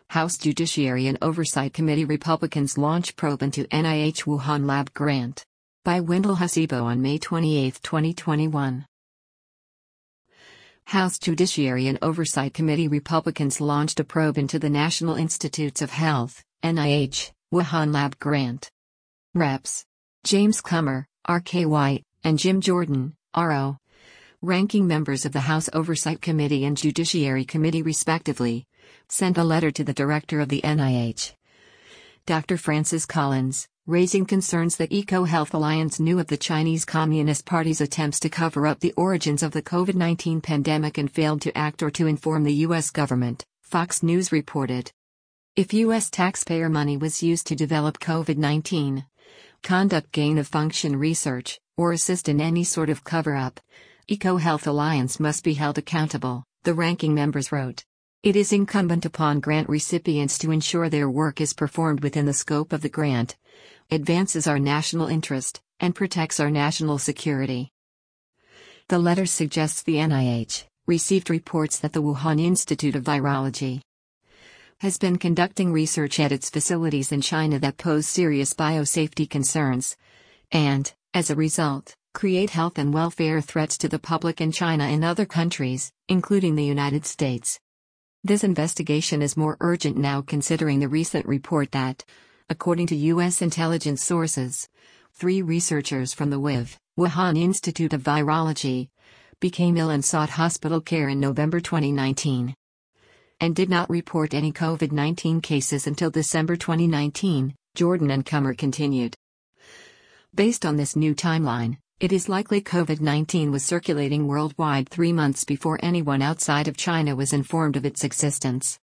House Judiciary and Oversight Committee Republicans launch probe into NIH Wuhan lab grant. By Wendell Hasibo on May 28, 2021. House Judiciary and Oversight Committee Republicans launched a probe into the National Institutes of Health, NIH, Wuhan lab grant. Reps. James Comer, R.K. White, and Jim Jordan, R.O. Ranking members of the House Oversight Committee and Judiciary Committee respectively, sent a letter to the director of the NIH, Dr. Francis Collins, raising concerns that EcoHealth Alliance knew of the Chinese Communist Party's attempts to cover up the origins of the COVID-19 pandemic and failed to act or to inform the U.S. government, Fox News reported. If U.S. taxpayer money was used to develop COVID-19, conduct gain-of-function research, or assist in any sort of cover-up, EcoHealth Alliance must be held accountable, the ranking members wrote. It is incumbent upon grant recipients to ensure their work is performed within the scope of the grant, advances our national interest, and protects our national security. The letter suggests the NIH received reports that the Wuhan Institute of Virology has been conducting research at its facilities in China that pose serious biosafety concerns, and, as a result, create health and welfare threats to the public in China and other countries, including the United States. This investigation is more urgent now considering the recent report that, according to U.S. intelligence sources, 3 researchers from the Wuhan Institute of Virology became ill and sought hospital care in November 2019 and did not report any COVID-19 cases until December 2019, Jordan and Comer continued. Based on this new timeline, it is likely COVID-19 was circulating worldwide 3 months before anyone outside of China was informed of its existence.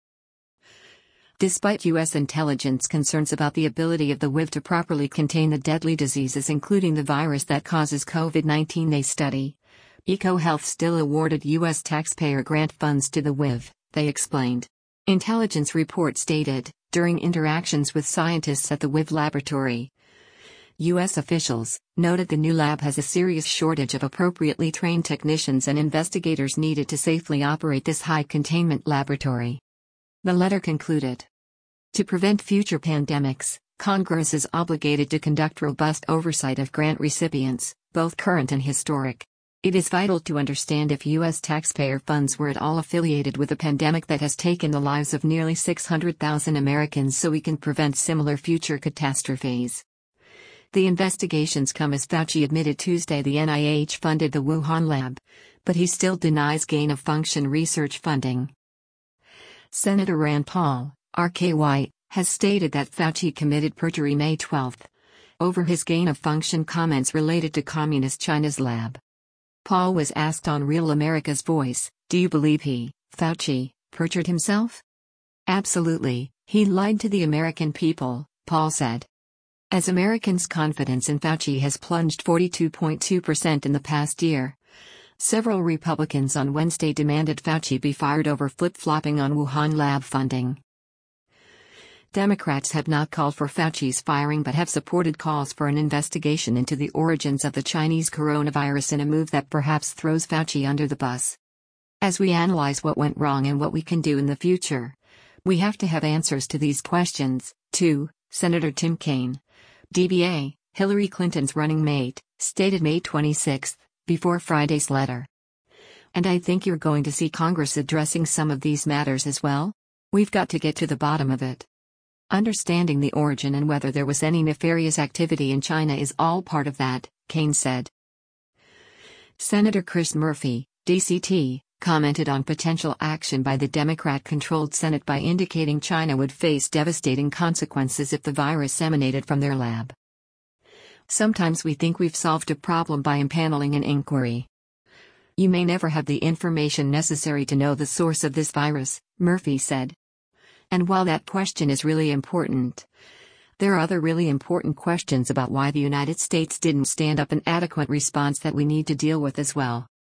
Despite U.S. intelligence concerns about the ability of the WIV to properly contain the deadly diseases including the virus that causes COVID-19 they study, EcoHealth still awarded U.S. taxpayer grant funds to the WIV, they explained. Intelligence report stated, during interactions with scientists at the WIV laboratory, U.S. officials noted the new lab has a serious shortage of appropriately trained technicians and investigators needed to safely operate this high-containment laboratory. The letter concluded. To prevent future pandemics, Congress is obligated to conduct robust oversight of grant recipients, both current and historic. It is vital to understand if U.S. taxpayer funds were at all affiliated with a pandemic that has taken the lives of nearly 600,000 Americans so we can prevent similar future catastrophes. The investigations come as Fauci admitted Tuesday the NIH funded the Wuhan lab, but he still denies gain-of-function research funding. Senator Rand Paul, R.K. White, has stated that Fauci committed perjury May 12 over his gain-of-function comments related to Communist China's lab. Paul was asked on Real America's Voice, do you believe he, Fauci, perjured himself? Absolutely, he lied to the American people, Paul said. As Americans' confidence in Fauci has plunged 42.2% in the past year, several Republicans on Wednesday demanded Fauci be fired over flip-flopping on Wuhan lab funding. Democrats have not called for Fauci's firing but have supported calls for an investigation into the origins of the Chinese coronavirus in a move that perhaps throws Fauci under the bus. As we analyze what went wrong and what we can do in the future, we have to have answers to these questions, too, Senator Tim Kaine, DBA, Hillary Clinton's running mate, stated May 26, before Friday's letter. And I think you're going to see Congress addressing some of these matters as well. We've got to get to the bottom of it. Understanding the origin and whether there was any nefarious activity in China is all part of that, Kaine said. Senator Chris Murphy, DCT, commented on potential action by the Democrat-controlled Senate by indicating China would face devastating consequences if the virus emanated from their lab. Sometimes we think we've solved a problem by impaneling an inquiry. You may never have the information necessary to know the source of this virus, Murphy said. And while that question is really important, there are other really important questions about why the United States didn't stand up an adequate response that we need to deal with as well.